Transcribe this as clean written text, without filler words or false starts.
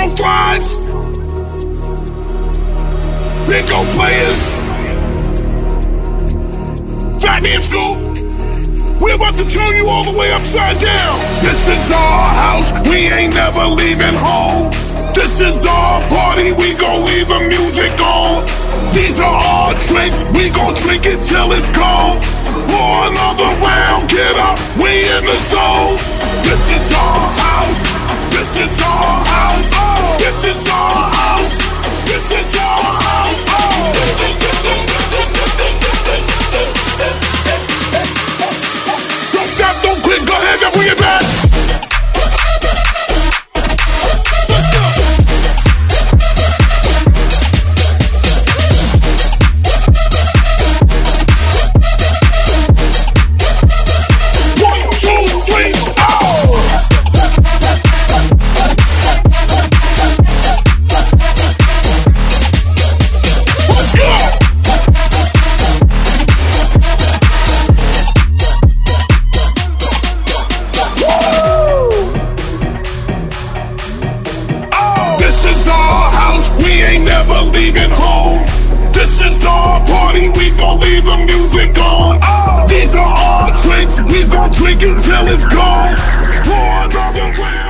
Bingo flies, bingo players, Fat Man Scoop. We're about to turn you all the way upside down. This is our house, we ain't never leaving home. This is our party, we gon' leave the music on. These are our drinks, we gon' drink it till it's gone. Pour another round, get up, we in the zone. This is our house, this is our house, this is our house, this is our house. Don't stop, don't quit, go ahead and bring it back. We ain't never leaving home. This is our party, we gon' leave the music on. These are our drinks, we gon' drink until it's gone. Pour another round.